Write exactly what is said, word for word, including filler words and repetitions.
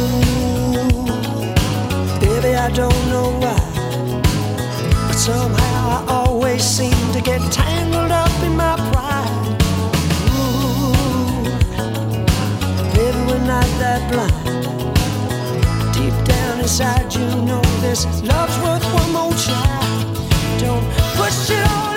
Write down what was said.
Baby, I don't know why, but somehow I always seem to get tangled up in my pride. Ooh, baby, we're not that blind. Deep down inside you know this love's worth one more try. Don't push it all